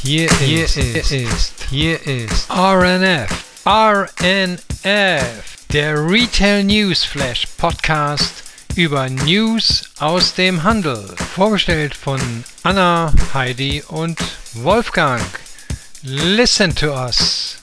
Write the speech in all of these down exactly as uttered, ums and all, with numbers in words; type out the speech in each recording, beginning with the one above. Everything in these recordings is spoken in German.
Hier hier ist, ist, ist, hier ist R N F, R N F, der Retail News Flash Podcast über News aus dem Handel. Vorgestellt von Anna, Heidi und Wolfgang. Listen to us.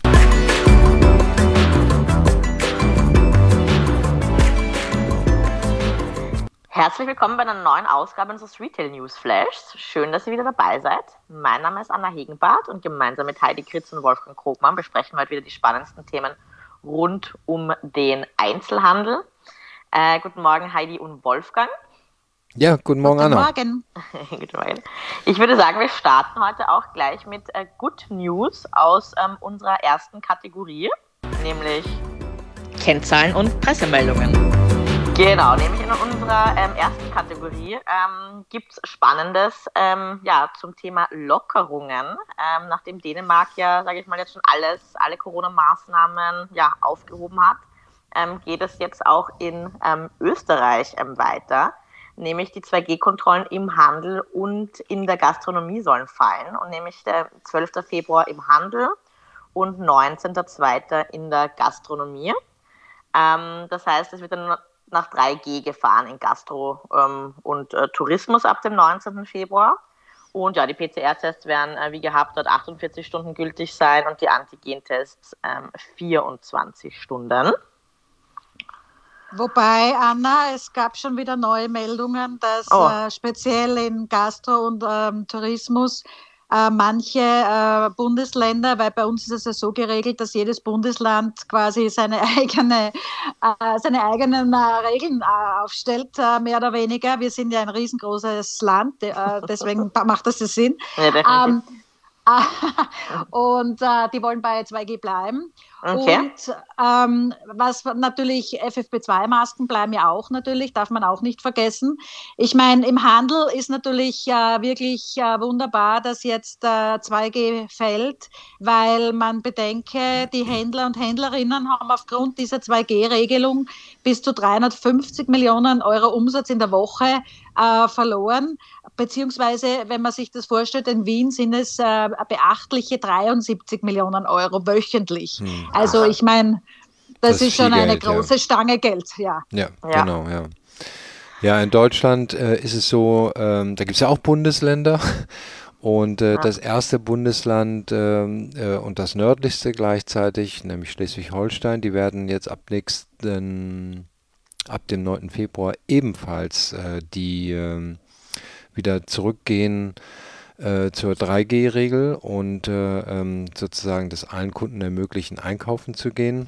Herzlich willkommen bei einer neuen Ausgabe unseres Retail News Flashs. Schön, dass ihr wieder dabei seid. Mein Name ist Anna Hegenbart und gemeinsam mit Heidi Kritz und Wolfgang Krogmann besprechen wir heute wieder die spannendsten Themen rund um den Einzelhandel. Äh, guten Morgen Heidi und Wolfgang. Ja, guten Morgen guten Anna. Morgen. Guten Morgen. Ich würde sagen, wir starten heute auch gleich mit äh, Good News aus ähm, unserer ersten Kategorie, nämlich Kennzahlen und Pressemeldungen. Genau, nämlich in unserer ähm, ersten Kategorie ähm, gibt es Spannendes ähm, ja, zum Thema Lockerungen. Ähm, nachdem Dänemark ja, sage ich mal, jetzt schon alles, alle Corona-Maßnahmen ja, aufgehoben hat, ähm, geht es jetzt auch in ähm, Österreich ähm, weiter. Nämlich die zwei G Kontrollen im Handel und in der Gastronomie sollen fallen. Und nämlich der zwölften Februar im Handel und neunzehnten zweiten in der Gastronomie. Ähm, das heißt, es wird dann nach drei G gefahren in Gastro ähm, und äh, Tourismus ab dem neunzehnten Februar. Und ja, die P C R-Tests werden äh, wie gehabt dort achtundvierzig Stunden gültig sein und die Antigen-Tests ähm, vierundzwanzig Stunden. Wobei, Anna, es gab schon wieder neue Meldungen, dass Oh. äh, speziell in Gastro und ähm, Tourismus äh, manche äh, Bundesländer, weil bei uns ist es ja so geregelt, dass jedes Bundesland quasi seine eigene, äh, seine eigenen äh, Regeln äh, aufstellt, äh, mehr oder weniger. Wir sind ja ein riesengroßes Land, äh, deswegen macht das Sinn. Ja, definitiv. Ähm, und äh, die wollen bei zwei G bleiben. Okay. Und ähm, was natürlich, F F P zwei Masken bleiben ja auch natürlich, darf man auch nicht vergessen. Ich meine, im Handel ist natürlich äh, wirklich äh, wunderbar, dass jetzt äh, zwei G fällt, weil man bedenke, die Händler und Händlerinnen haben aufgrund dieser zwei G Regelung bis zu dreihundertfünfzig Millionen Euro Umsatz in der Woche äh, verloren. Beziehungsweise, wenn man sich das vorstellt, in Wien sind es äh, beachtliche dreiundsiebzig Millionen Euro wöchentlich. Hm. Also ich meine, das, das ist schon eine Geld, große ja. Stange Geld. Ja, ja, ja. genau, ja. Ja, in Deutschland äh, ist es so, ähm, da gibt es ja auch Bundesländer und äh, ja. das erste Bundesland äh, äh, und das nördlichste gleichzeitig, nämlich Schleswig-Holstein, die werden jetzt ab nächsten, ab dem neunten Februar ebenfalls äh, die äh, wieder zurückgehen äh, zur drei G Regel und äh, ähm, sozusagen das allen Kunden ermöglichen, einkaufen zu gehen.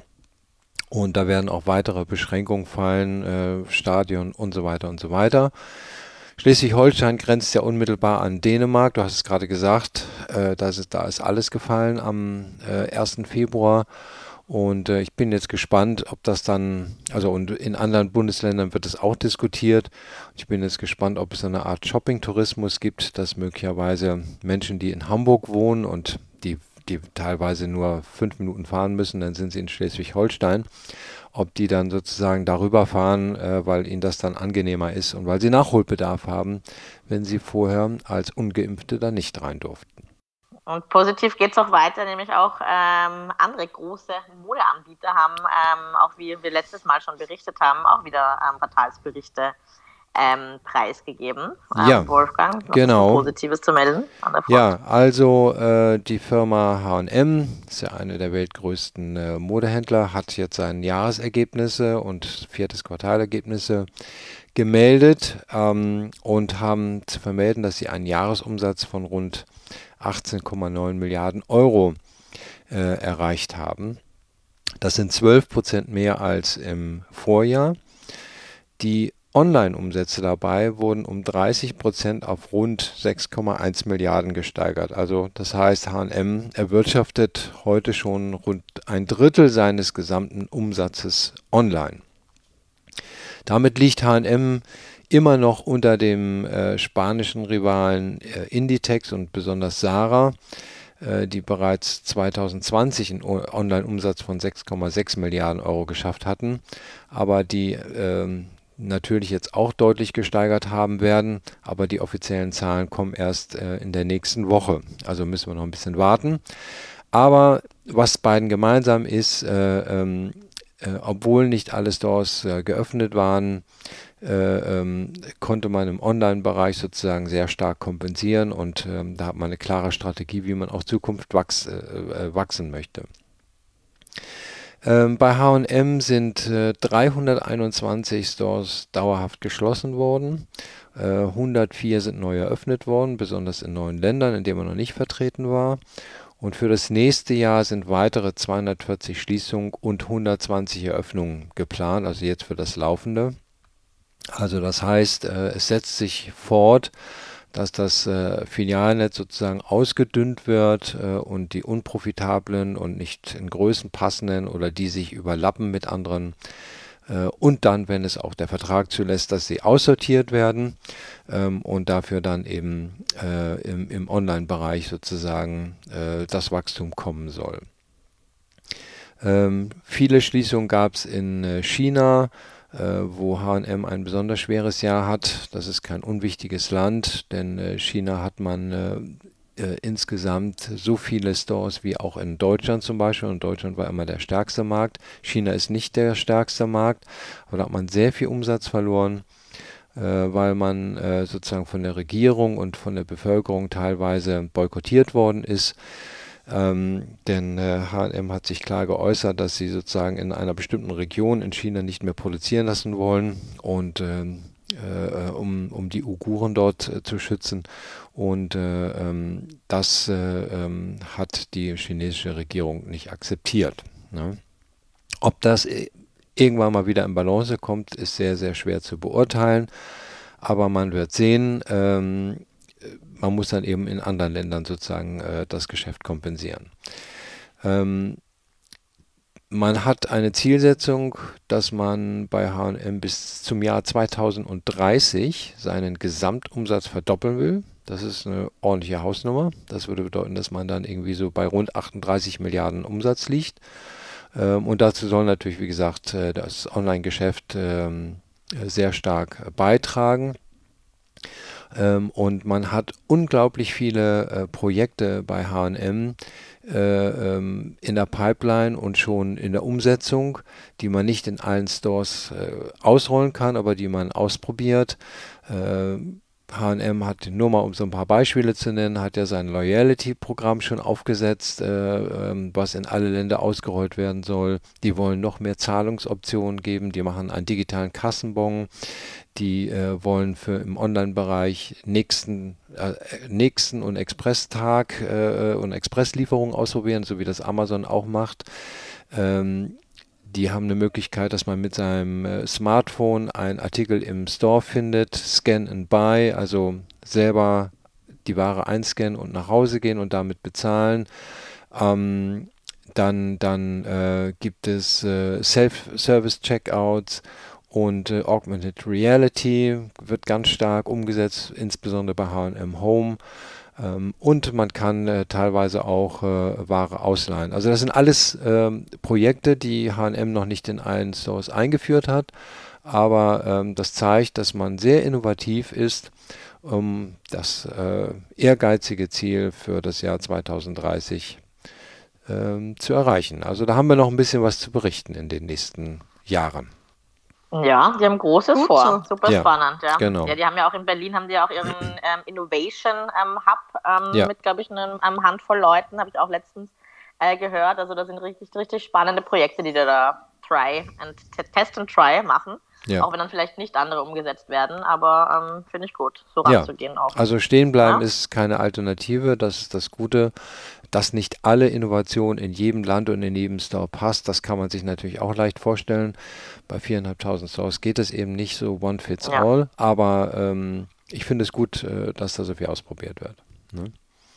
Und da werden auch weitere Beschränkungen fallen, äh, Stadion und so weiter und so weiter. Schleswig-Holstein grenzt ja unmittelbar an Dänemark. Du hast es gerade gesagt, äh, da, ist, da ist alles gefallen am äh, ersten Februar. Und äh, ich bin jetzt gespannt, ob das dann, also und in anderen Bundesländern wird es auch diskutiert. Ich bin jetzt gespannt, ob es eine Art Shopping-Tourismus gibt, dass möglicherweise Menschen, die in Hamburg wohnen und die, die teilweise nur fünf Minuten fahren müssen, dann sind sie in Schleswig-Holstein, ob die dann sozusagen darüber fahren, äh, weil ihnen das dann angenehmer ist und weil sie Nachholbedarf haben, wenn sie vorher als Ungeimpfte da nicht rein durften. Und positiv geht es auch weiter, nämlich auch ähm, andere große Modeanbieter haben, ähm, auch wie wir letztes Mal schon berichtet haben, auch wieder ähm, Quartalsberichte ähm, preisgegeben. Ähm, ja, Wolfgang, was genau. ist Positives zu melden an der Front? Ja, also äh, die Firma H und M, ist ja eine der weltgrößten äh, Modehändler, hat jetzt seine Jahresergebnisse und viertes Quartalergebnisse gemeldet ähm, und haben zu vermelden, dass sie einen Jahresumsatz von rund achtzehn Komma neun Milliarden Euro äh, erreicht haben. Das sind zwölf Prozent mehr als im Vorjahr. Die Online-Umsätze dabei wurden um dreißig Prozent auf rund sechs Komma eins Milliarden gesteigert. Also das heißt, H und M erwirtschaftet heute schon rund ein Drittel seines gesamten Umsatzes online. Damit liegt H und M immer noch unter dem äh, spanischen Rivalen äh, Inditex und besonders Zara, äh, die bereits zwanzig zwanzig einen Online-Umsatz von sechs Komma sechs Milliarden Euro geschafft hatten. Aber die, äh, natürlich jetzt auch deutlich gesteigert haben werden, aber die offiziellen Zahlen kommen erst äh, in der nächsten Woche. Also müssen wir noch ein bisschen warten. Aber was beiden gemeinsam ist, äh, ähm, äh, obwohl nicht alle Stores äh, geöffnet waren, äh, ähm, konnte man im Online-Bereich sozusagen sehr stark kompensieren und ähm, da hat man eine klare Strategie, wie man auch Zukunft wachs, äh, äh, wachsen möchte. Ähm, bei H und M sind äh, dreihunderteinundzwanzig Stores dauerhaft geschlossen worden. Äh, hundertvier sind neu eröffnet worden, besonders in neuen Ländern, in denen man noch nicht vertreten war. Und für das nächste Jahr sind weitere zweihundertvierzig Schließungen und hundertzwanzig Eröffnungen geplant, also jetzt für das laufende. Also das heißt, äh, es setzt sich fort, dass das äh, Filialnetz sozusagen ausgedünnt wird äh, und die unprofitablen und nicht in Größen passenden oder die sich überlappen mit anderen äh, und dann, wenn es auch der Vertrag zulässt, dass sie aussortiert werden ähm, und dafür dann eben äh, im, im Online-Bereich sozusagen äh, das Wachstum kommen soll. Ähm, viele Schließungen gab es in äh, China, wo H und M ein besonders schweres Jahr hat. Das ist kein unwichtiges Land, denn äh, China hat man äh, äh, insgesamt so viele Stores wie auch in Deutschland zum Beispiel. Und Deutschland war immer der stärkste Markt. China ist nicht der stärkste Markt, aber da hat man sehr viel Umsatz verloren, äh, weil man äh, sozusagen von der Regierung und von der Bevölkerung teilweise boykottiert worden ist. Ähm, denn äh, H und M hat sich klar geäußert, dass sie sozusagen in einer bestimmten Region in China nicht mehr produzieren lassen wollen und ähm, äh, um, um die Uiguren dort äh, zu schützen. Und äh, ähm, das äh, ähm, hat die chinesische Regierung nicht akzeptiert. Ne? Ob das irgendwann mal wieder in Balance kommt, ist sehr, sehr schwer zu beurteilen. Aber man wird sehen, ähm, man muss dann eben in anderen Ländern sozusagen äh, das Geschäft kompensieren. Ähm, man hat eine Zielsetzung, dass man bei H und M bis zum Jahr zweitausenddreißig seinen Gesamtumsatz verdoppeln will. Das ist eine ordentliche Hausnummer. Das würde bedeuten, dass man dann irgendwie so bei rund achtunddreißig Milliarden Umsatz liegt. Ähm, und dazu soll natürlich, wie gesagt, äh, das Online-Geschäft ähm, sehr stark beitragen. Ähm, und man hat unglaublich viele äh, Projekte bei H und M äh, ähm, in der Pipeline und schon in der Umsetzung, die man nicht in allen Stores äh, ausrollen kann, aber die man ausprobiert. Äh, H und M hat, nur mal um so ein paar Beispiele zu nennen, hat ja sein Loyalty-Programm schon aufgesetzt, äh, ähm, was in alle Länder ausgerollt werden soll. Die wollen noch mehr Zahlungsoptionen geben, die machen einen digitalen Kassenbon. Die äh, wollen für im Online-Bereich nächsten, äh, nächsten und Expresstag äh, und Expresslieferungen ausprobieren, so wie das Amazon auch macht. Ähm, die haben eine Möglichkeit, dass man mit seinem äh, Smartphone einen Artikel im Store findet, Scan and Buy, also selber die Ware einscannen und nach Hause gehen und damit bezahlen. Ähm, dann dann äh, gibt es äh, Self-Service-Checkouts. Und äh, Augmented Reality wird ganz stark umgesetzt, insbesondere bei H und M Home. Ähm, und man kann äh, teilweise auch äh, Ware ausleihen. Also das sind alles ähm, Projekte, die H und M noch nicht in allen Stores eingeführt hat. Aber ähm, das zeigt, dass man sehr innovativ ist, um das äh, ehrgeizige Ziel für das Jahr zweitausenddreißig ähm, zu erreichen. Also da haben wir noch ein bisschen was zu berichten in den nächsten Jahren. Ja, die haben Großes Gut vor. so. Super Ja, spannend, ja. genau. Ja, die haben ja auch in Berlin haben die ja auch ihren ähm, Innovation ähm, Hub ähm, Ja. mit, glaube ich, einer ähm, Handvoll Leuten, habe ich auch letztens äh, gehört. Also das sind richtig, richtig spannende Projekte, die da, da try and t- test and try machen. Ja. Auch wenn dann vielleicht nicht andere umgesetzt werden, aber ähm, finde ich gut, so Ja, ranzugehen auch. also stehen bleiben Ja. ist keine Alternative. Das ist das Gute, dass nicht alle Innovation in jedem Land und in jedem Store passt. Das kann man sich natürlich auch leicht vorstellen. Bei viertausendfünfhundert Stores geht es eben nicht so one fits Ja. all. Aber ähm, ich finde es gut, äh, dass da so viel ausprobiert wird. Ne?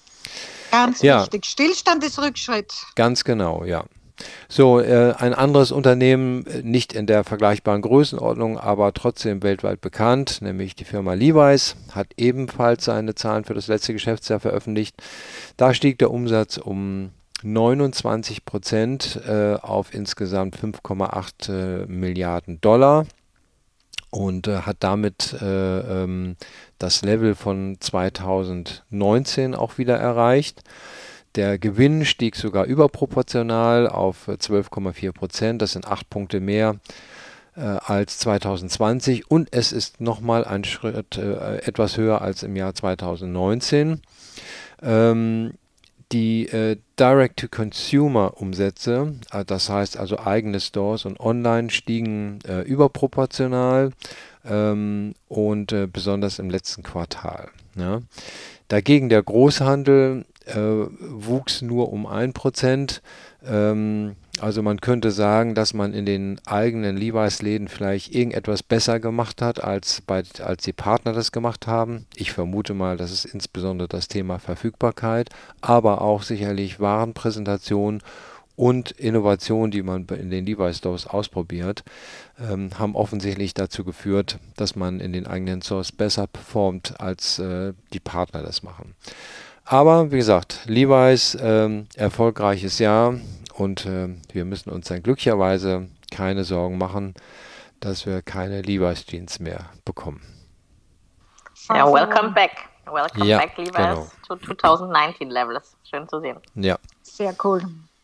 Ganz Ja. wichtig. Stillstand ist Rückschritt. Ganz genau, ja. So, äh, ein anderes Unternehmen, äh, nicht in der vergleichbaren Größenordnung, aber trotzdem weltweit bekannt, nämlich die Firma Levi's, hat ebenfalls seine Zahlen für das letzte Geschäftsjahr veröffentlicht. Da stieg der Umsatz um neunundzwanzig Prozent äh, auf insgesamt fünf Komma acht äh, Milliarden Dollar. und äh, hat damit äh, ähm, das Level von zweitausendneunzehn auch wieder erreicht. Der Gewinn stieg sogar überproportional auf zwölf Komma vier Prozent, das sind acht Punkte mehr äh, als zweitausendzwanzig und es ist nochmal ein Schritt äh, etwas höher als im Jahr zweitausendneunzehn. Ähm, Die äh, Direct-to-Consumer-Umsätze, äh, das heißt also eigene Stores und online, stiegen äh, überproportional ähm, und äh, besonders im letzten Quartal. Ja. Dagegen der Großhandel äh, wuchs nur um ein Prozent. Ähm, also man könnte sagen, dass man in den eigenen Levi's-Läden vielleicht irgendetwas besser gemacht hat, als, bei, als die Partner das gemacht haben. Ich vermute mal, das ist insbesondere das Thema Verfügbarkeit, aber auch sicherlich Warenpräsentation und Innovation, die man in den Levi's Stores ausprobiert, ähm, haben offensichtlich dazu geführt, dass man in den eigenen Stores besser performt, als äh, die Partner das machen. Aber wie gesagt, Levi's, ähm, erfolgreiches Jahr und äh, wir müssen uns dann glücklicherweise keine Sorgen machen, dass wir keine Levi's Jeans mehr bekommen. Ja, welcome back. Welcome Ja, back, Levi's, genau. to twenty nineteen Levels. Schön zu sehen. Ja. Sehr cool.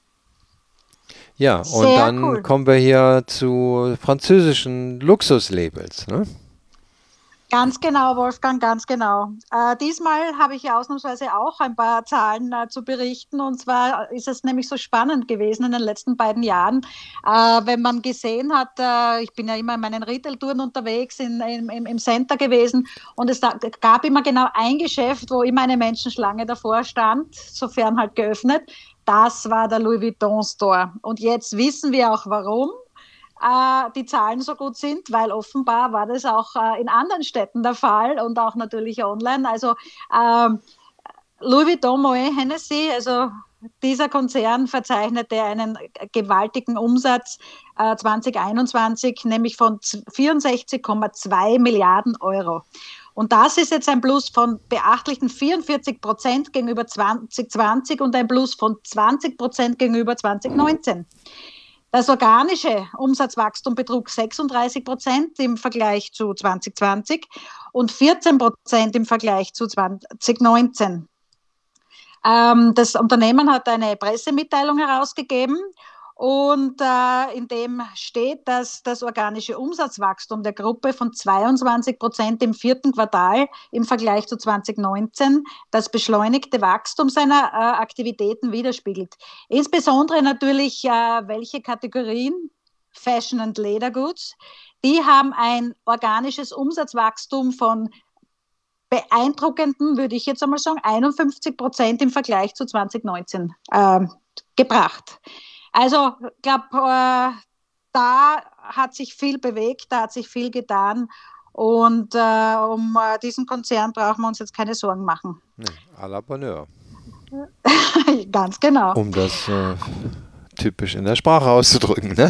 Ja, und Sehr dann cool. kommen wir hier zu französischen Luxuslabels, ne? Ganz genau, Wolfgang, ganz genau. Äh, diesmal habe ich ja ausnahmsweise auch ein paar Zahlen äh, zu berichten. Und zwar ist es nämlich so spannend gewesen in den letzten beiden Jahren, äh, wenn man gesehen hat, äh, ich bin ja immer in meinen Retail-Touren unterwegs, in, in, im, im Center gewesen. Und es da, gab immer genau ein Geschäft, wo immer eine Menschenschlange davor stand, sofern halt geöffnet. Das war der Louis Vuitton Store. Und jetzt wissen wir auch warum äh, die Zahlen so gut sind, weil offenbar war das auch äh, in anderen Städten der Fall und auch natürlich online. Also ähm, Louis Vuitton Moet Hennessy, also dieser Konzern verzeichnete einen gewaltigen Umsatz äh, zwanzig einundzwanzig, nämlich von vierundsechzig Komma zwei Milliarden Euro. Und das ist jetzt ein Plus von beachtlichen vierundvierzig Prozent gegenüber zwanzig zwanzig und ein Plus von zwanzig Prozent gegenüber zwanzig neunzehn. Das organische Umsatzwachstum betrug sechsunddreißig Prozent im Vergleich zu zwanzig zwanzig und vierzehn Prozent im Vergleich zu zwanzig neunzehn. Ähm, das Unternehmen hat eine Pressemitteilung herausgegeben und äh, in dem steht, dass das organische Umsatzwachstum der Gruppe von zweiundzwanzig Prozent im vierten Quartal im Vergleich zu zwanzig neunzehn das beschleunigte Wachstum seiner äh, Aktivitäten widerspiegelt. Insbesondere natürlich, äh, welche Kategorien? Fashion and Leather Goods. Die haben ein organisches Umsatzwachstum von beeindruckenden, würde ich jetzt einmal sagen, einundfünfzig Prozent im Vergleich zu zwanzig neunzehn äh, gebracht. Also ich glaube, äh, da hat sich viel bewegt, da hat sich viel getan und äh, um äh, diesen Konzern brauchen wir uns jetzt keine Sorgen machen. Nee, à la Bonheur. Ganz genau. Um das äh, typisch in der Sprache auszudrücken, ne?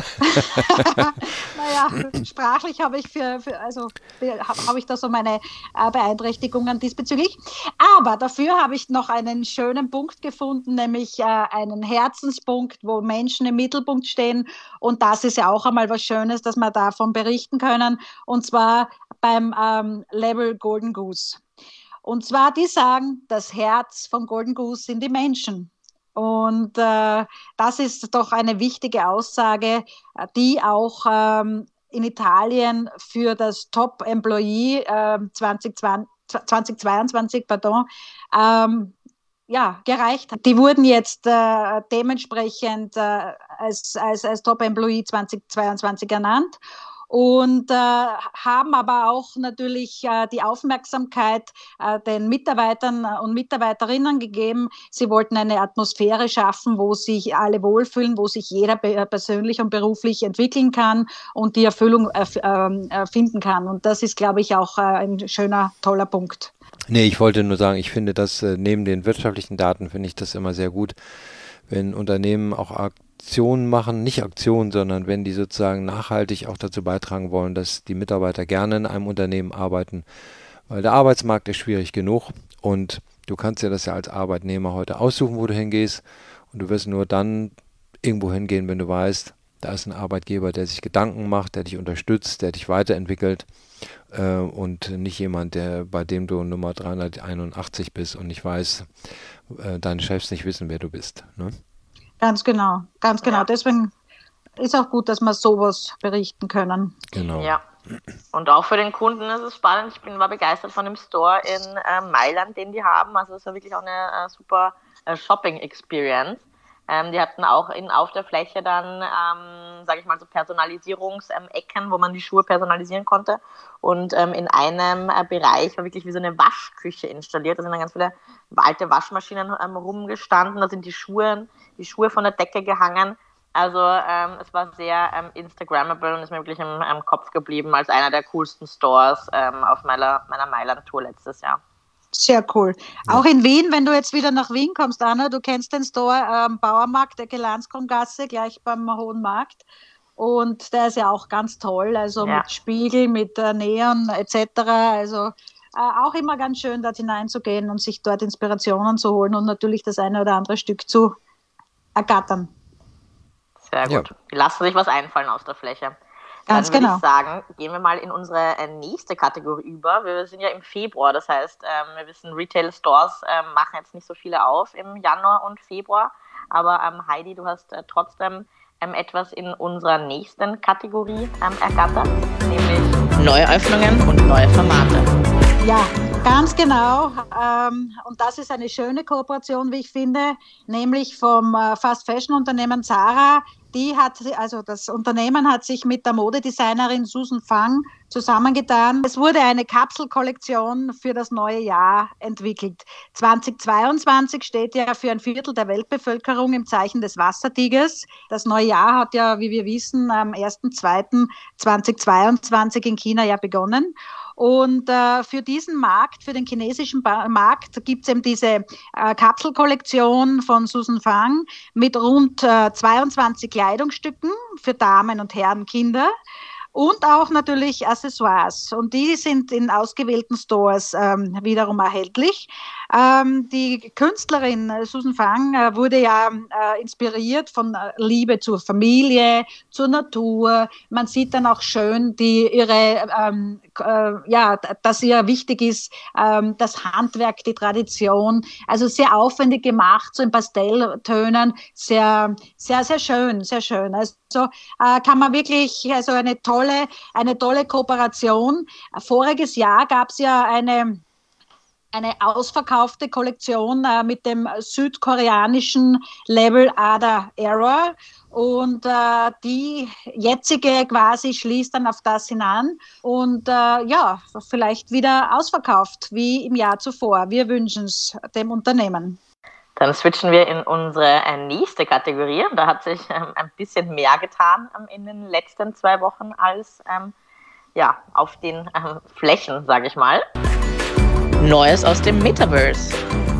Naja, sprachlich habe ich für, für also habe ich da so meine äh, Beeinträchtigungen diesbezüglich. Aber dafür habe ich noch einen schönen Punkt gefunden, nämlich äh, einen Herzenspunkt, wo Menschen im Mittelpunkt stehen. Und das ist ja auch einmal was Schönes, dass wir davon berichten können. Und zwar beim ähm, Label Golden Goose. Und zwar, die sagen, das Herz von Golden Goose sind die Menschen. Und äh, das ist doch eine wichtige Aussage, die auch ähm, in Italien für das Top-Employee äh, zwanzig zweiundzwanzig pardon, ähm, ja, gereicht hat. Die wurden jetzt äh, dementsprechend äh, als, als, als Top-Employee zwanzig zweiundzwanzig ernannt. Und äh, haben aber auch natürlich äh, die Aufmerksamkeit äh, den Mitarbeitern und Mitarbeiterinnen gegeben. Sie wollten eine Atmosphäre schaffen, wo sich alle wohlfühlen, wo sich jeder persönlich und beruflich entwickeln kann und die Erfüllung äh, äh, finden kann. Und das ist, glaube ich, auch äh, ein schöner, toller Punkt. Nee, ich wollte nur sagen, ich finde das, äh, neben den wirtschaftlichen Daten, finde ich das immer sehr gut, wenn Unternehmen auch Aktionen machen, nicht Aktionen, sondern wenn die sozusagen nachhaltig auch dazu beitragen wollen, dass die Mitarbeiter gerne in einem Unternehmen arbeiten, weil der Arbeitsmarkt ist schwierig genug und du kannst ja das ja als Arbeitnehmer heute aussuchen, wo du hingehst und du wirst nur dann irgendwo hingehen, wenn du weißt, Da ist ein Arbeitgeber, der sich Gedanken macht, der dich unterstützt, der dich weiterentwickelt äh, und nicht jemand, der bei dem du Nummer dreihunderteinundachtzig bist und nicht weiß, äh, deine Chefs nicht wissen, wer du bist. Ne? Ganz genau, ganz genau. Ja. Deswegen ist auch gut, dass wir sowas berichten können. Genau. Ja. Und auch für den Kunden ist es spannend. Ich bin war begeistert von dem Store in äh, Mailand, den die haben. Also es war wirklich auch eine äh, super äh, Shopping-Experience. Ähm, die hatten auch in, auf der Fläche dann, ähm, sage ich mal, so Personalisierungsecken, wo man die Schuhe personalisieren konnte. Und ähm, in einem äh, Bereich war wirklich wie so eine Waschküche installiert. Da sind dann ganz viele alte Waschmaschinen ähm, rumgestanden. Da sind die Schuhe, die Schuhe von der Decke gehangen. Also ähm, es war sehr ähm, Instagrammable und ist mir wirklich im, im Kopf geblieben als einer der coolsten Stores ähm, auf meiner, meiner Mailand-Tour letztes Jahr. Sehr cool. Ja. Auch in Wien, wenn du jetzt wieder nach Wien kommst, Anna, du kennst den Store am ähm, Bauermarkt, der Gelandskrongasse, gleich beim Hohen Markt. Und der ist ja auch ganz toll, also ja. mit Spiegel, mit äh, Neon et cetera. Also äh, auch immer ganz schön, dort hineinzugehen und sich dort Inspirationen zu holen und natürlich das eine oder andere Stück zu ergattern. Sehr gut. Ja. Die lassen sich was einfallen aus der Fläche. Ganz Dann würde genau. ich sagen, gehen wir mal in unsere äh, nächste Kategorie über. Wir sind ja im Februar, das heißt, ähm, wir wissen, Retail-Stores ähm, machen jetzt nicht so viele auf im Januar und Februar. Aber ähm, Heidi, du hast äh, trotzdem ähm, etwas in unserer nächsten Kategorie ähm, ergattert, nämlich Neuöffnungen und neue Formate. Ja, ganz genau. Ähm, und das ist eine schöne Kooperation, wie ich finde, nämlich vom äh, Fast-Fashion-Unternehmen Zara. Die hat, also das Unternehmen hat sich mit der Modedesignerin Susan Fang zusammengetan. Es wurde eine Kapselkollektion für das neue Jahr entwickelt. zweitausendzweiundzwanzig steht ja für ein Viertel der Weltbevölkerung im Zeichen des Wassertigers. Das neue Jahr hat ja, wie wir wissen, am erster zweiter zweitausendzweiundzwanzig in China ja begonnen. Und äh, für diesen Markt, für den chinesischen ba- Markt, gibt es eben diese äh, Kapselkollektion von Susan Fang mit rund äh, zweiundzwanzig Kleidungsstücken für Damen und Herren, Kinder. Und auch natürlich Accessoires. Und die sind in ausgewählten Stores ähm, wiederum erhältlich. Ähm, die Künstlerin Susan Fang äh, wurde ja äh, inspiriert von äh, Liebe zur Familie, zur Natur. Man sieht dann auch schön die, ihre, ähm, äh, ja, dass ihr wichtig ist, ähm, das Handwerk, die Tradition. Also sehr aufwendig gemacht, so in Pastelltönen. Sehr, sehr, sehr schön, sehr schön. Also äh, kann man wirklich, also eine tolle eine tolle Kooperation. Voriges Jahr gab es ja eine, eine ausverkaufte Kollektion äh, mit dem südkoreanischen Label Ada Error und äh, die jetzige quasi schließt dann auf das hinan und äh, ja, vielleicht wieder ausverkauft wie im Jahr zuvor. Wir wünschen es dem Unternehmen. Dann switchen wir in unsere nächste Kategorie. Da hat sich ähm, ein bisschen mehr getan ähm, in den letzten zwei Wochen als ähm, ja, auf den ähm, Flächen, sage ich mal. Neues aus dem Metaverse.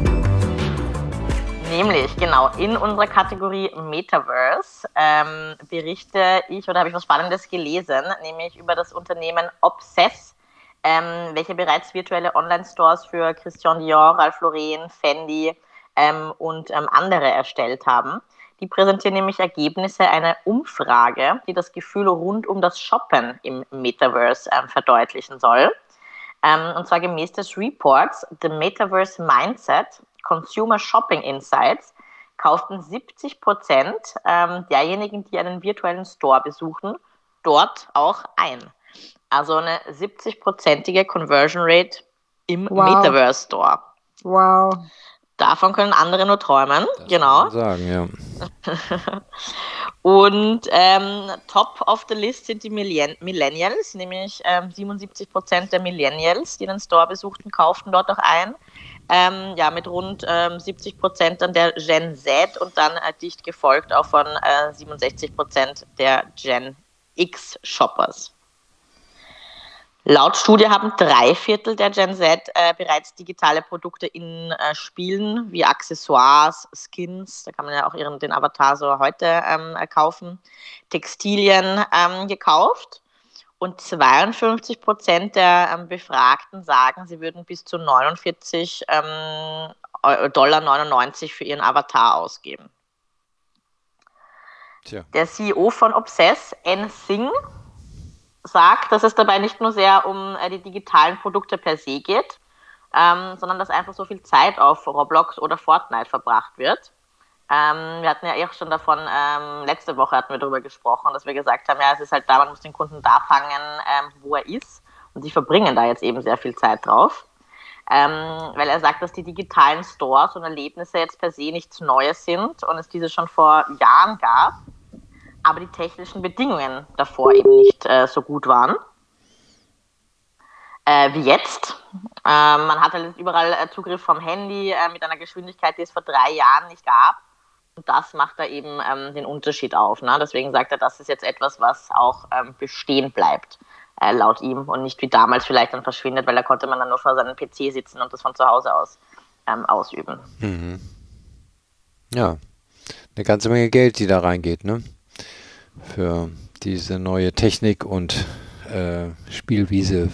Nämlich, genau, in unserer Kategorie Metaverse ähm, berichte ich oder habe ich was Spannendes gelesen, nämlich über das Unternehmen Obsess, ähm, welche bereits virtuelle Online-Stores für Christian Dior, Ralph Lauren, Fendi, Ähm, und ähm, andere erstellt haben. Die präsentieren nämlich Ergebnisse einer Umfrage, die das Gefühl rund um das Shoppen im Metaverse ähm, verdeutlichen soll. Ähm, und zwar gemäß des Reports The Metaverse Mindset Consumer Shopping Insights kauften siebzig Prozent ähm, derjenigen, die einen virtuellen Store besuchen, dort auch ein. Also eine siebzig-prozentige Conversion Rate im wow. Metaverse Store. Wow. Davon können andere nur träumen, das genau. Kann man sagen, ja. Und ähm, top of the list sind die Millenn- Millennials, nämlich ähm, siebenundsiebzig Prozent der Millennials, die den Store besuchten, kauften dort auch ein. Ähm, ja, mit rund ähm, siebzig Prozent dann der Gen Z und dann äh, dicht gefolgt auch von äh, siebenundsechzig Prozent der Gen X-Shoppers. Laut Studie haben drei Viertel der Gen Z äh, bereits digitale Produkte in äh, Spielen wie Accessoires, Skins, da kann man ja auch ihren, den Avatar so heute ähm, kaufen, Textilien ähm, gekauft. Und zweiundfünfzig Prozent der ähm, Befragten sagen, sie würden bis zu neunundvierzig Dollar neunundneunzig für ihren Avatar ausgeben. Tja. Der C E O von Obsess, N. Singh, sagt, dass es dabei nicht nur sehr um äh, die digitalen Produkte per se geht, ähm, sondern dass einfach so viel Zeit auf Roblox oder Fortnite verbracht wird. Ähm, wir hatten ja eh auch schon davon, ähm, letzte Woche hatten wir darüber gesprochen, dass wir gesagt haben, ja, es ist halt da, man muss den Kunden da fangen, ähm, wo er ist, und sie verbringen da jetzt eben sehr viel Zeit drauf. Ähm, weil er sagt, dass die digitalen Stores und Erlebnisse jetzt per se nichts Neues sind und es diese schon vor Jahren gab, aber die technischen Bedingungen davor eben nicht äh, so gut waren äh, wie jetzt. Äh, man hat halt überall äh, Zugriff vom Handy äh, mit einer Geschwindigkeit, die es vor drei Jahren nicht gab. Und das macht da eben ähm, den Unterschied auf. Ne? Deswegen sagt er, das ist jetzt etwas, was auch ähm, bestehen bleibt, äh, laut ihm, und nicht wie damals vielleicht dann verschwindet, weil da konnte man dann nur vor seinem P C sitzen und das von zu Hause aus ähm, ausüben. Mhm. Ja, eine ganze Menge Geld, die da reingeht, ne? Für diese neue Technik und äh, Spielwiese.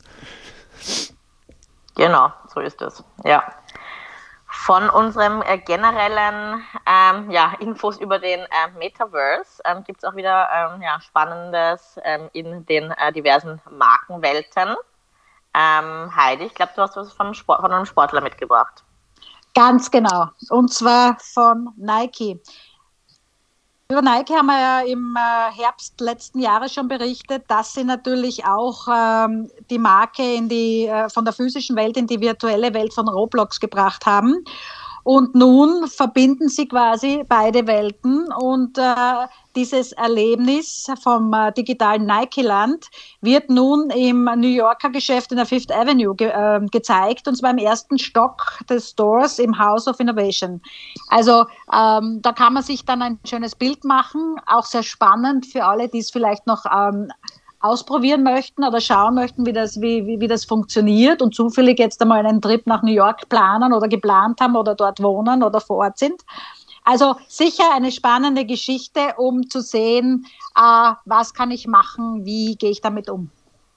Genau, so ist es, ja. Von unserem äh, generellen ähm, ja, Infos über den äh, Metaverse ähm, gibt es auch wieder ähm, ja, Spannendes ähm, in den äh, diversen Markenwelten. Ähm, Heidi, ich glaube, du hast was von, Sport, von einem Sportler mitgebracht. Ganz genau. Und zwar von Nike. Über Nike haben wir ja im Herbst letzten Jahres schon berichtet, dass sie natürlich auch ähm, die Marke in die, äh, von der physischen Welt in die virtuelle Welt von Roblox gebracht haben. Und nun verbinden sie quasi beide Welten, und äh, dieses Erlebnis vom äh, digitalen Nike-Land wird nun im New Yorker Geschäft in der Fifth Avenue ge äh, gezeigt, und zwar im ersten Stock des Stores im House of Innovation. Also ähm, da kann man sich dann ein schönes Bild machen, auch sehr spannend für alle, die es vielleicht noch ähm, ausprobieren möchten oder schauen möchten, wie das, wie, wie, wie das funktioniert und zufällig jetzt einmal einen Trip nach New York planen oder geplant haben oder dort wohnen oder vor Ort sind. Also sicher eine spannende Geschichte, um zu sehen, äh, was kann ich machen, wie gehe ich damit um.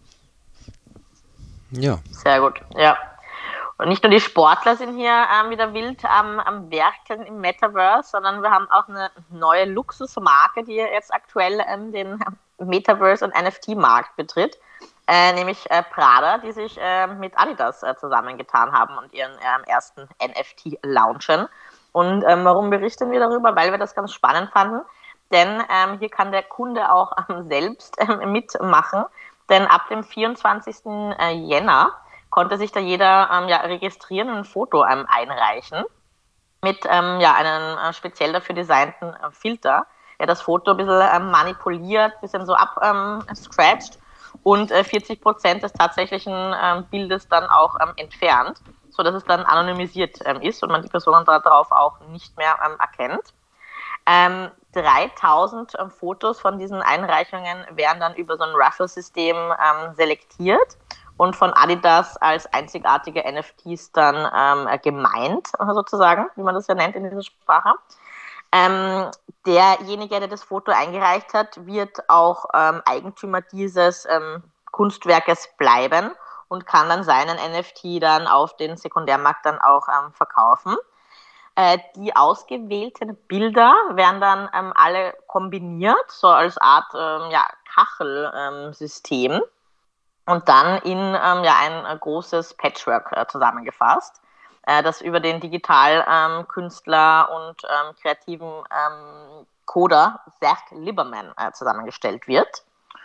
Ja. Sehr gut, ja. Und nicht nur die Sportler sind hier ähm, wieder wild am, am Werkeln im Metaverse, sondern wir haben auch eine neue Luxusmarke, die jetzt aktuell ähm, den Metaverse- und N F T-Markt betritt, äh, nämlich äh, Prada, die sich äh, mit Adidas äh, zusammengetan haben und ihren äh, ersten N F T launchen. Und ähm, warum berichten wir darüber? Weil wir das ganz spannend fanden, denn ähm, hier kann der Kunde auch ähm, selbst ähm, mitmachen, denn ab dem vierundzwanzigsten Jänner konnte sich da jeder ähm, ja, registrieren und ein Foto ähm, einreichen mit ähm, ja, einem äh, speziell dafür designten äh, Filter, der das Foto ein bisschen ähm, manipuliert, ein bisschen so abscratcht ähm, und äh, vierzig Prozent des tatsächlichen ähm, Bildes dann auch ähm, entfernt, sodass es dann anonymisiert ähm, ist und man die Person darauf auch nicht mehr ähm, erkennt. Ähm, dreitausend ähm, Fotos von diesen Einreichungen werden dann über so ein Raffle-System ähm, selektiert und von Adidas als einzigartige N F Ts dann ähm, gemeint, sozusagen, wie man das ja nennt in dieser Sprache. Ähm, derjenige, der das Foto eingereicht hat, wird auch ähm, Eigentümer dieses ähm, Kunstwerkes bleiben und kann dann seinen N F T dann auf den Sekundärmarkt dann auch ähm, verkaufen. Äh, die ausgewählten Bilder werden dann ähm, alle kombiniert, so als Art ähm, ja, Kachelsystem. Ähm, und dann in ähm, ja, ein äh, großes Patchwork äh, zusammengefasst, äh, das über den Digitalkünstler ähm, und ähm, kreativen ähm, Coder Zach Lieberman äh, zusammengestellt wird.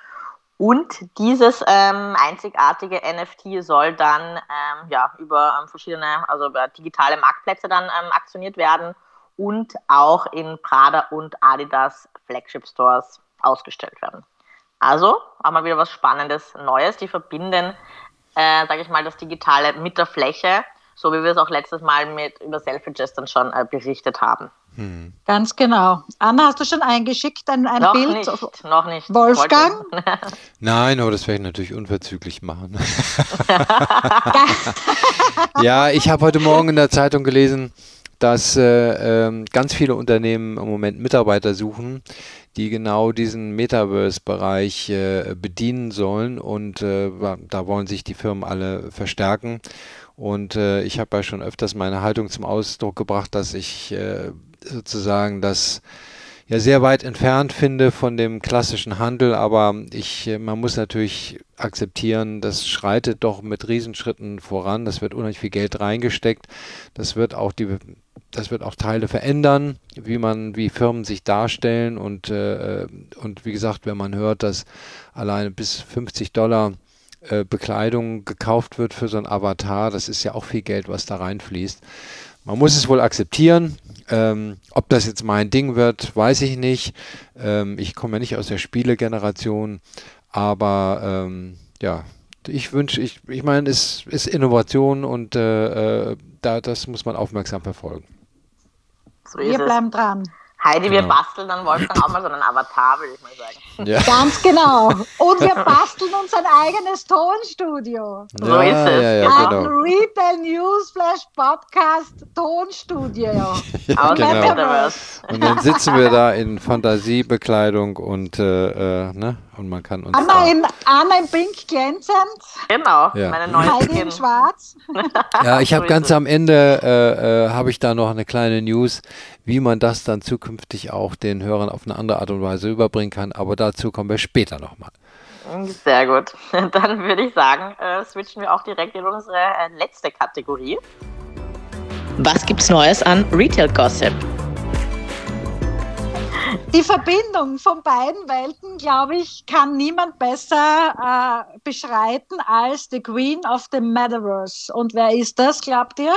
Und dieses ähm, einzigartige N F T soll dann ähm, ja, über ähm, verschiedene, also über digitale Marktplätze dann ähm, aktioniert werden und auch in Prada und Adidas Flagship Stores ausgestellt werden. Also haben wir wieder was Spannendes, Neues. Die verbinden, äh, sage ich mal, das Digitale mit der Fläche, so wie wir es auch letztes Mal mit über Selfridges dann schon äh, berichtet haben. Hm. Ganz genau. Anna, hast du schon eingeschickt ein, ein noch Bild? Nicht, noch nicht. Wolfgang? Nein, aber das werde ich natürlich unverzüglich machen. Ja, ich habe heute Morgen in der Zeitung gelesen, dass äh, äh, ganz viele Unternehmen im Moment Mitarbeiter suchen, die genau diesen Metaverse-Bereich äh, bedienen sollen, und äh, da wollen sich die Firmen alle verstärken. Und äh, ich habe ja schon öfters meine Haltung zum Ausdruck gebracht, dass ich äh, sozusagen das ja sehr weit entfernt finde von dem klassischen Handel, aber ich, äh, man muss natürlich akzeptieren, das schreitet doch mit Riesenschritten voran, das wird unheimlich viel Geld reingesteckt, das wird auch die, das wird auch Teile verändern, wie man, wie Firmen sich darstellen und, äh, und wie gesagt, wenn man hört, dass alleine bis fünfzig Dollar äh, Bekleidung gekauft wird für so ein Avatar, das ist ja auch viel Geld, was da reinfließt. Man muss es wohl akzeptieren. Ähm, ob das jetzt mein Ding wird, weiß ich nicht. Ähm, ich komme ja nicht aus der Spielegeneration, aber ähm, ja, ich wünsche, ich, ich meine, es ist Innovation und äh, äh, da, das muss man aufmerksam verfolgen. So Wir ist es. bleiben dran. Heidi, wir Genau. basteln dann Wolfgang auch mal so einen Avatar, würde ich mal sagen. Ja, Ganz genau. Und wir basteln uns ein eigenes Tonstudio. So ja, ist es, ja, ja, genau. Ein genau. Retail Newsflash Podcast Tonstudio. Aus Im dem genau. Metaverse. Und dann sitzen wir da in Fantasiebekleidung und, äh, äh, ne? Und man kann uns Anna da, in, Anna in pink glänzend, Genau, Ja. meine neue Heidi Skin. in schwarz. ja, ich So habe ist ganz es. am Ende, äh, äh, habe ich da noch eine kleine News, wie man das dann zukünftig auch den Hörern auf eine andere Art und Weise überbringen kann, aber dazu kommen wir später nochmal. Sehr gut. Dann würde ich sagen, äh, switchen wir auch direkt in unsere äh, letzte Kategorie. Was gibt's Neues an Retail Gossip? Die Verbindung von beiden Welten, glaube ich, kann niemand besser äh, beschreiten als the Queen of the Metaverse. Und wer ist das, glaubt ihr?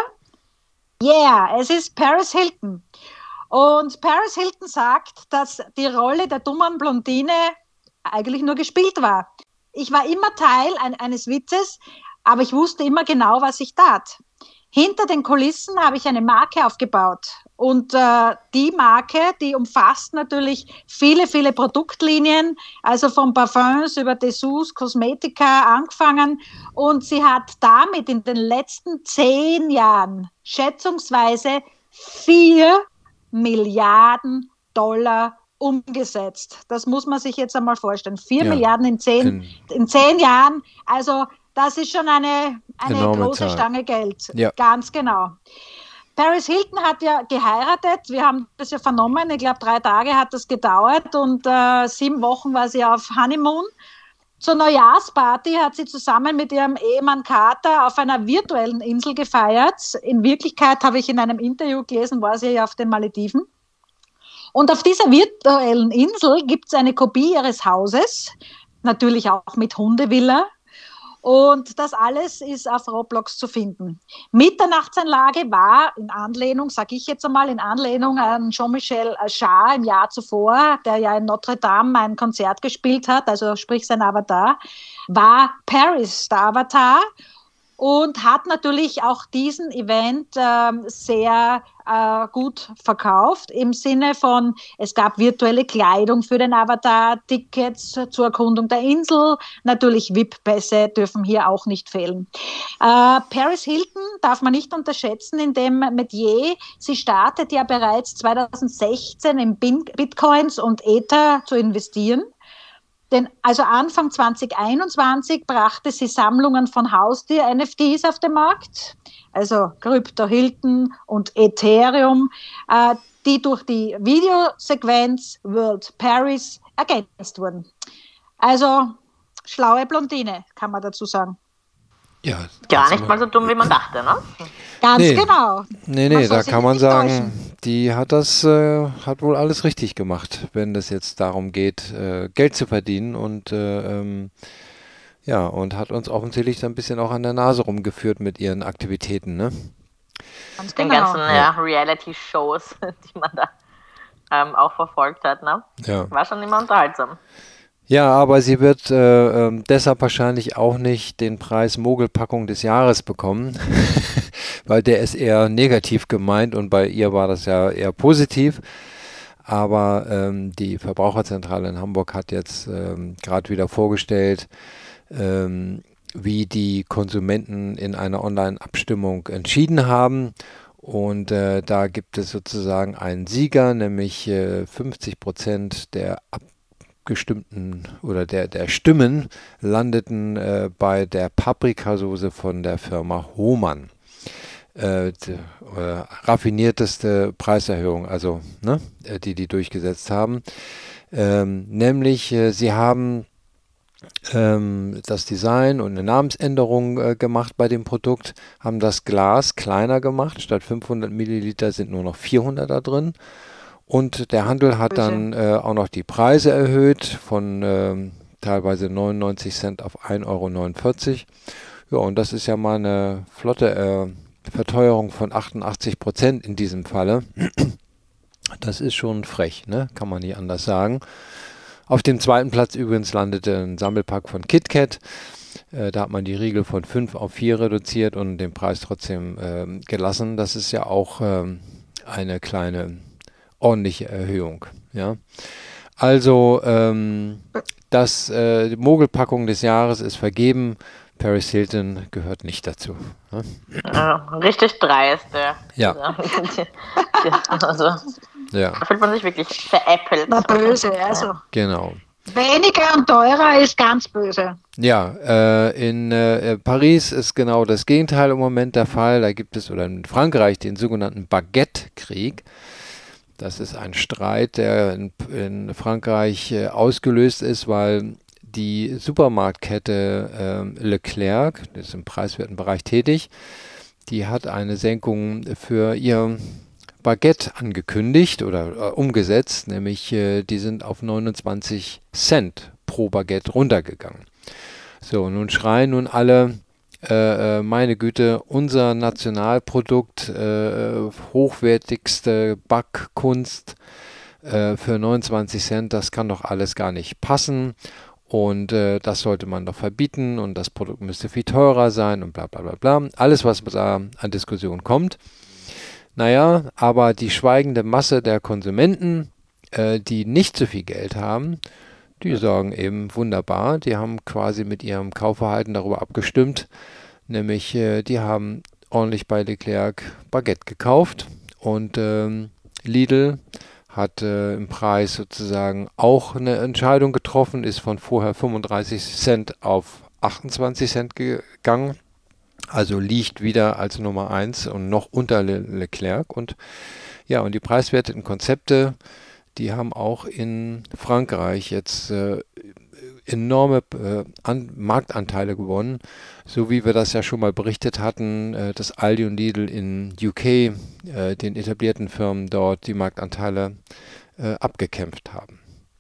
Yeah, es ist Paris Hilton. Und Paris Hilton sagt, dass die Rolle der dummen Blondine eigentlich nur gespielt war. Ich war immer Teil ein, eines Witzes, aber ich wusste immer genau, was ich tat. Hinter den Kulissen habe ich eine Marke aufgebaut. Und äh, die Marke, die umfasst natürlich viele, viele Produktlinien, also von Parfums über Dessous, Kosmetika angefangen. Und sie hat damit in den letzten zehn Jahren schätzungsweise vier Milliarden Dollar umgesetzt. Das muss man sich jetzt einmal vorstellen. Vier Ja, Milliarden in zehn, in- in zehn Jahren. Also das ist schon eine, eine Enorme große Zahl. Stange Geld. Ja. Ganz genau. Paris Hilton hat ja geheiratet. Wir haben das ja vernommen. Ich glaube, drei Tage hat das gedauert und äh, sieben Wochen war sie auf Honeymoon. Zur Neujahrsparty hat sie zusammen mit ihrem Ehemann Carter auf einer virtuellen Insel gefeiert. In Wirklichkeit, habe ich in einem Interview gelesen, war sie ja auf den Malediven. Und auf dieser virtuellen Insel gibt es eine Kopie ihres Hauses, natürlich auch mit Hundevilla. Und das alles ist auf Roblox zu finden. Mitternachtsanlage war in Anlehnung, sage ich jetzt einmal, in Anlehnung an Jean-Michel Jarre im Jahr zuvor, der ja in Notre Dame ein Konzert gespielt hat, also sprich sein Avatar, war Paris der Avatar und hat natürlich auch diesen Event ähm, sehr äh, gut verkauft, im Sinne von, es gab virtuelle Kleidung für den Avatar, Tickets zur Erkundung der Insel, natürlich V I P-Pässe dürfen hier auch nicht fehlen. Äh, Paris Hilton darf man nicht unterschätzen in dem Metier. Sie startet ja bereits zweitausendsechzehn in Bitcoins und Ether zu investieren. Denn also Anfang zwanzig einundzwanzig brachte sie Sammlungen von Haustier-N F Ts auf den Markt, also Krypto Hilton und Ethereum, äh, die durch die Videosequenz World Paris ergänzt wurden. Also schlaue Blondine, kann man dazu sagen. Ja, Gar das nicht mal so dumm, wie man dachte, ne? Ganz Nee. genau. Nee, Man nee, soll da sich kann man nicht sagen, täuschen. die hat das, äh, hat wohl alles richtig gemacht, wenn es jetzt darum geht, äh, Geld zu verdienen und äh, ähm, ja, und hat uns offensichtlich so ein bisschen auch an der Nase rumgeführt mit ihren Aktivitäten, ne? Ganz Den genau. ganzen ja, Reality-Shows, die man da ähm, auch verfolgt hat, ne? Ja. War schon immer unterhaltsam. Ja, aber sie wird äh, ähm, deshalb wahrscheinlich auch nicht den Preis Mogelpackung des Jahres bekommen, weil der ist eher negativ gemeint und bei ihr war das ja eher positiv. Aber ähm, die Verbraucherzentrale in Hamburg hat jetzt ähm, gerade wieder vorgestellt, ähm, wie die Konsumenten in einer Online-Abstimmung entschieden haben. Und äh, da gibt es sozusagen einen Sieger, nämlich äh, fünfzig Prozent der abgestimmten oder der, der Stimmen landeten äh, bei der Paprikasauce von der Firma Hohmann. äh, die, äh, raffinierteste Preiserhöhung, also ne, äh, die die durchgesetzt haben. Ähm, nämlich, äh, sie haben ähm, das Design und eine Namensänderung äh, gemacht bei dem Produkt, haben das Glas kleiner gemacht. Statt fünfhundert Milliliter sind nur noch vierhundert da drin. Und der Handel hat dann äh, auch noch die Preise erhöht von ähm, teilweise neunundneunzig Cent auf ein Euro neunundvierzig. Ja, und das ist ja mal eine flotte äh, Verteuerung von achtundachtzig Prozent in diesem Falle. Das ist schon frech, ne? Kann man nicht anders sagen. Auf dem zweiten Platz übrigens landete ein Sammelpack von KitKat. Äh, da hat man die Riegel von fünf auf vier reduziert und den Preis trotzdem ähm, gelassen. Das ist ja auch ähm, eine kleine ordentliche Erhöhung. Ja? Also ähm, das äh, die Mogelpackung des Jahres ist vergeben. Paris Hilton gehört nicht dazu. Ne? Äh, richtig dreist. Ja. Also, Ja. da fühlt man sich wirklich veräppelt. Na, böse, also. Genau. Weniger und teurer ist ganz böse. Ja, äh, in äh, Paris ist genau das Gegenteil im Moment der Fall. Da gibt es, oder in Frankreich, den sogenannten Baguette-Krieg. Das ist ein Streit, der in, in Frankreich äh, ausgelöst ist, weil die Supermarktkette äh, Leclerc, das ist im preiswerten Bereich tätig, die hat eine Senkung für ihr Baguette angekündigt oder äh, umgesetzt, nämlich äh, die sind auf neunundzwanzig Cent pro Baguette runtergegangen. So, nun schreien nun alle, äh, äh, meine Güte, unser Nationalprodukt, äh, hochwertigste Backkunst äh, für neunundzwanzig Cent, das kann doch alles gar nicht passen. Und äh, das sollte man doch verbieten und das Produkt müsste viel teurer sein und bla bla bla bla. Alles, was da an Diskussion kommt. Naja, aber die schweigende Masse der Konsumenten, äh, die nicht so viel Geld haben, die sagen eben wunderbar, die haben quasi mit ihrem Kaufverhalten darüber abgestimmt, nämlich äh, die haben ordentlich bei Leclerc Baguette gekauft und ähm, Lidl hat äh, im Preis sozusagen auch eine Entscheidung getroffen, ist von vorher fünfunddreißig Cent auf achtundzwanzig Cent gegangen. Also liegt wieder als Nummer eins und noch unter Le Leclerc. Und ja, und die preiswerteten Konzepte, die haben auch in Frankreich jetzt äh, enorme äh, an Marktanteile gewonnen. So wie wir das ja schon mal berichtet hatten, äh, dass Aldi und Lidl in U K, äh, den etablierten Firmen dort, die Marktanteile äh, abgekämpft haben.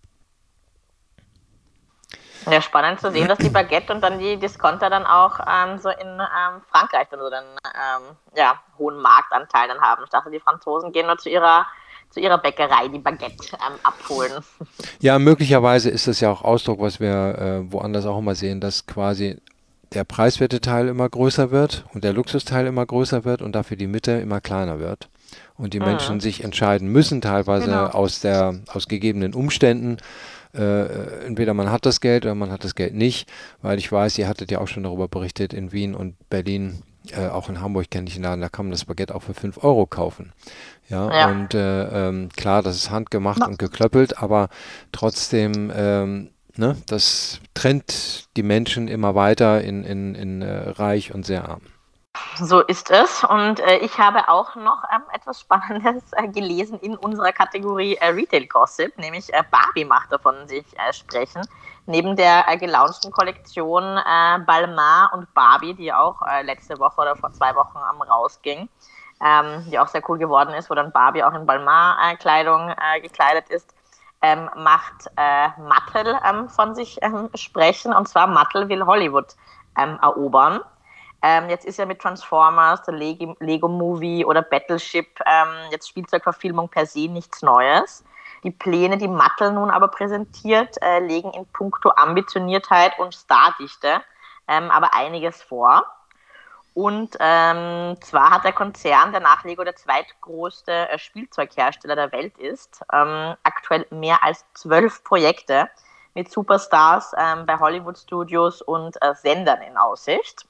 Ja, spannend zu sehen, dass die Baguette und dann die Discounter dann auch ähm, so in ähm, Frankreich dann so einen ähm, ja, hohen Marktanteil dann haben. Ich dachte, die Franzosen gehen nur zu ihrer, zu ihrer Bäckerei die Baguette ähm, abholen. Ja, möglicherweise ist das ja auch Ausdruck, was wir äh, woanders auch immer sehen, dass quasi der preiswerte Teil immer größer wird und der Luxusteil immer größer wird und dafür die Mitte immer kleiner wird. Und die mhm. Menschen sich entscheiden müssen, teilweise genau. aus, der, aus gegebenen Umständen. Äh, entweder man hat das Geld oder man hat das Geld nicht, weil ich weiß, ihr hattet ja auch schon darüber berichtet, in Wien und Berlin, äh, auch in Hamburg kenne ich den Laden, da kann man das Baguette auch für fünf Euro kaufen. Ja, ja. und äh, ähm, klar, das ist handgemacht Na. und geklöppelt, aber trotzdem, ähm, ne, das trennt die Menschen immer weiter in, in, in äh, reich und sehr arm. So ist es und äh, ich habe auch noch ähm, etwas Spannendes äh, gelesen in unserer Kategorie äh, Retail Gossip, nämlich äh, Barbie macht davon sich äh, sprechen. Neben der äh, gelaunchten Kollektion äh, Balmain und Barbie, die auch äh, letzte Woche oder vor zwei Wochen ähm, rausging, ähm, die auch sehr cool geworden ist, wo dann Barbie auch in Balmain-Kleidung äh, gekleidet ist, ähm, macht äh, Mattel ähm, von sich ähm, sprechen. Und zwar Mattel will Hollywood ähm, erobern. Ähm, jetzt ist ja mit Transformers, der Lego, Lego Movie oder Battleship ähm, jetzt Spielzeugverfilmung per se nichts Neues. Die Pläne, die Mattel nun aber präsentiert, äh, legen in puncto Ambitioniertheit und Stardichte ähm, aber einiges vor. Und ähm, zwar hat der Konzern, der nach Lego der zweitgrößte äh, Spielzeughersteller der Welt ist, ähm, aktuell mehr als zwölf Projekte mit Superstars ähm, bei Hollywood Studios und äh, Sendern in Aussicht.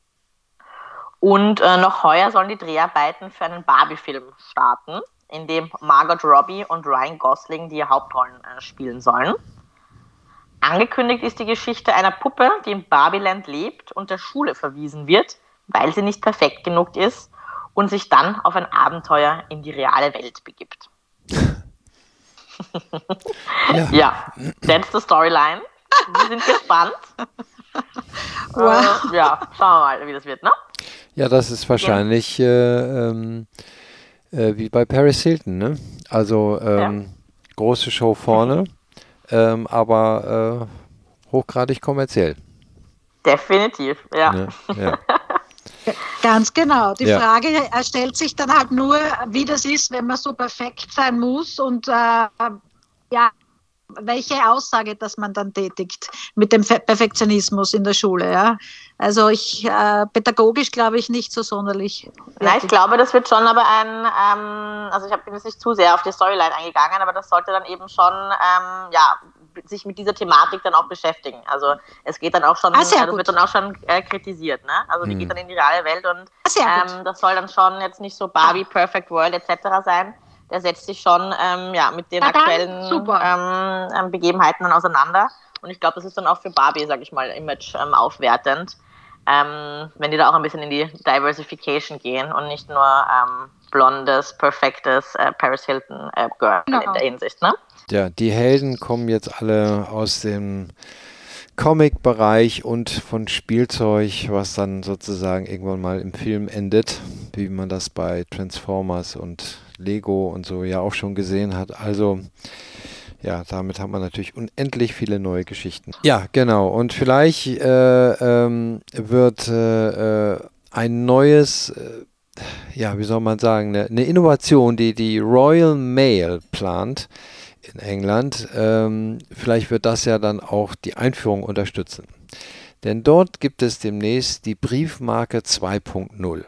Und äh, noch heuer sollen die Dreharbeiten für einen Barbie-Film starten, in dem Margot Robbie und Ryan Gosling die Hauptrollen äh, spielen sollen. Angekündigt ist die Geschichte einer Puppe, die im Barbieland lebt und der Schule verwiesen wird, weil sie nicht perfekt genug ist und sich dann auf ein Abenteuer in die reale Welt begibt. Ja. Ja, that's the storyline. Wir sind gespannt. Wow. Äh, ja, schauen wir mal, wie das wird, ne? Ja, das ist wahrscheinlich äh, ähm, äh, wie bei Paris Hilton, ne? Also ähm, große Show vorne, ähm, aber äh, hochgradig kommerziell. Definitiv, ja. Ne? Ja. Ganz genau. Die Ja. Frage äh, stellt sich dann halt nur, wie das ist, wenn man so perfekt sein muss und äh, ja, welche Aussage, dass man dann tätigt mit dem Fe- Perfektionismus in der Schule. Ja? Also ich äh, pädagogisch glaube ich nicht so sonderlich. Na, ich glaube, das wird schon aber ein, ähm, also ich hab- bin jetzt nicht zu sehr auf die Storyline eingegangen, aber das sollte dann eben schon, ähm, ja, sich mit dieser Thematik dann auch beschäftigen. Also es geht dann auch schon, Ah, sehr äh, das gut. wird dann auch schon äh, kritisiert, ne? Also die Hm. geht dann in die reale Welt und Ah, sehr gut. ähm, das soll dann schon jetzt nicht so Barbie, Perfect World et cetera sein. Der setzt sich schon ähm, ja, mit den Ja, dann aktuellen super. ähm, ähm, Begebenheiten dann auseinander. Und ich glaube, das ist dann auch für Barbie, sag ich mal, Image ähm, aufwertend, ähm, wenn die da auch ein bisschen in die Diversification gehen und nicht nur ähm, blondes, perfektes äh, Paris Hilton äh, Girl Genau. in der Hinsicht, ne? Ja, die Helden kommen jetzt alle aus dem Comic-Bereich und von Spielzeug, was dann sozusagen irgendwann mal im Film endet, wie man das bei Transformers und Lego und so ja auch schon gesehen hat. Also ja, damit hat man natürlich unendlich viele neue Geschichten. Ja, genau. Und vielleicht äh, ähm, wird äh, äh, ein neues, äh, ja, wie soll man sagen, eine, eine Innovation, die die Royal Mail plant in England. Ähm, vielleicht wird das ja dann auch die Einführung unterstützen. Denn dort gibt es demnächst die Briefmarke zwei Punkt null.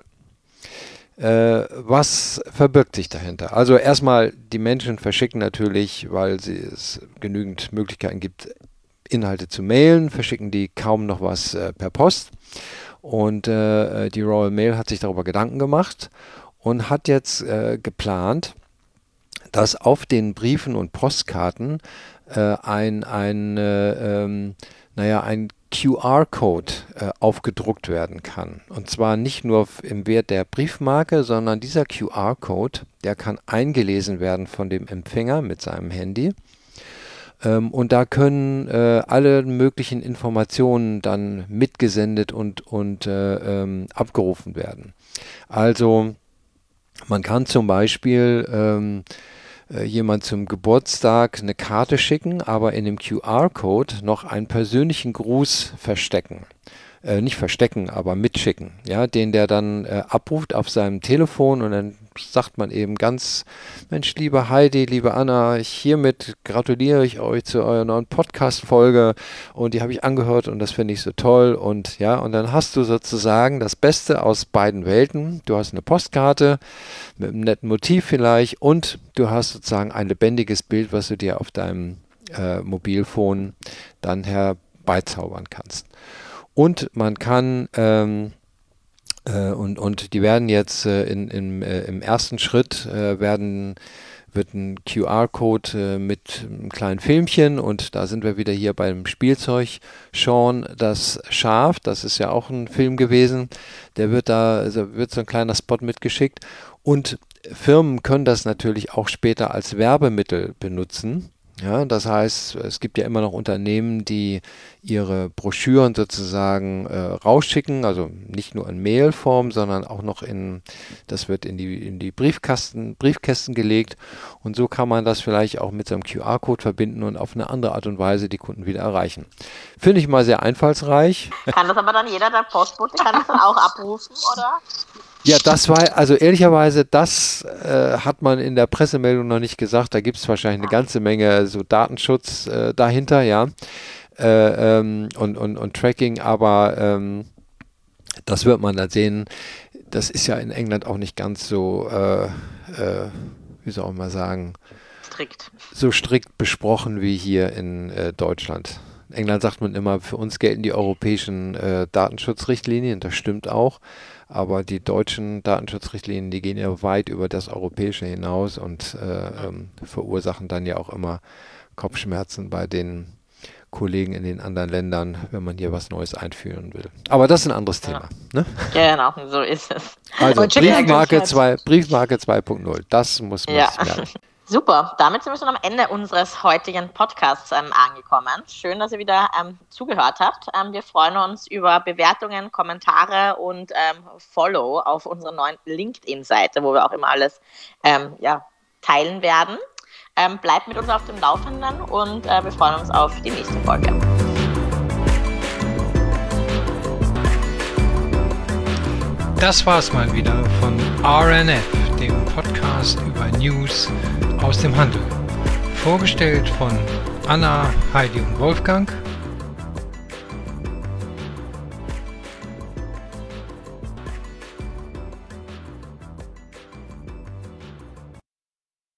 Äh, was verbirgt sich dahinter? Also erstmal, die Menschen verschicken natürlich, weil sie es genügend Möglichkeiten gibt, Inhalte zu mailen, verschicken die kaum noch was äh, per Post. Und äh, die Royal Mail hat sich darüber Gedanken gemacht und hat jetzt äh, geplant, dass auf den Briefen und Postkarten äh, ein, ein, äh, ähm, naja, ein Q R-Code äh, aufgedruckt werden kann. Und zwar nicht nur im Wert der Briefmarke, sondern dieser Q R-Code, der kann eingelesen werden von dem Empfänger mit seinem Handy. Ähm, und da können äh, alle möglichen Informationen dann mitgesendet und, und äh, ähm, abgerufen werden. Also man kann zum Beispiel ähm, äh, jemand zum Geburtstag eine Karte schicken, aber in dem Q R-Code noch einen persönlichen Gruß verstecken. Äh, nicht verstecken, aber mitschicken, ja, den der dann äh, abruft auf seinem Telefon und dann sagt man eben ganz, Mensch, liebe Heidi, liebe Anna, ich hiermit gratuliere ich euch zu eurer neuen Podcast-Folge und die habe ich angehört und das finde ich so toll und ja, und dann hast du sozusagen das Beste aus beiden Welten. Du hast eine Postkarte mit einem netten Motiv vielleicht und du hast sozusagen ein lebendiges Bild, was du dir auf deinem äh, Mobilfon dann herbeizaubern kannst. Und man kann, ähm, äh, und, und die werden jetzt äh, in, in, äh, im ersten Schritt äh, werden, wird ein Q R-Code äh, mit einem kleinen Filmchen und da sind wir wieder hier beim Spielzeug. Sean, das Schaf, das ist ja auch ein Film gewesen, der wird da, also wird so ein kleiner Spot mitgeschickt und Firmen können das natürlich auch später als Werbemittel benutzen. Ja, das heißt, es gibt ja immer noch Unternehmen, die ihre Broschüren sozusagen äh, rausschicken, also nicht nur in Mailform, sondern auch noch in, das wird in die, in die Briefkasten, Briefkästen gelegt und so kann man das vielleicht auch mit so einem Q R-Code verbinden und auf eine andere Art und Weise die Kunden wieder erreichen. Finde ich mal sehr einfallsreich. Kann das aber dann jeder, der Postbote, kann das dann auch abrufen, oder? Ja, das war, also ehrlicherweise, das äh, hat man in der Pressemeldung noch nicht gesagt. Da gibt es wahrscheinlich eine ganze Menge so Datenschutz äh, dahinter, ja, äh, ähm, und, und, und Tracking, aber ähm, das wird man dann sehen. Das ist ja in England auch nicht ganz so, äh, äh, wie soll man sagen, Strikt. so strikt besprochen wie hier in äh, Deutschland. In England sagt man immer, für uns gelten die europäischen äh, Datenschutzrichtlinien, das stimmt auch. Aber die deutschen Datenschutzrichtlinien, die gehen ja weit über das Europäische hinaus und äh, ähm, verursachen dann ja auch immer Kopfschmerzen bei den Kollegen in den anderen Ländern, wenn man hier was Neues einführen will. Aber das ist ein anderes Thema. Ja. Ne? Genau, so ist es. Also Und check Briefmarke, out zwei, Briefmarke zwei Punkt null, das muss man Ja. sich merken. Super, damit sind wir schon am Ende unseres heutigen Podcasts ähm, angekommen. Schön, dass ihr wieder ähm, zugehört habt. Ähm, wir freuen uns über Bewertungen, Kommentare und ähm, Follow auf unserer neuen LinkedIn-Seite, wo wir auch immer alles ähm, ja, teilen werden. Ähm, bleibt mit uns auf dem Laufenden und äh, wir freuen uns auf die nächste Folge. Das war's mal wieder von R N F, dem Podcast über News aus dem Handel. Vorgestellt von Anna, Heidi und Wolfgang.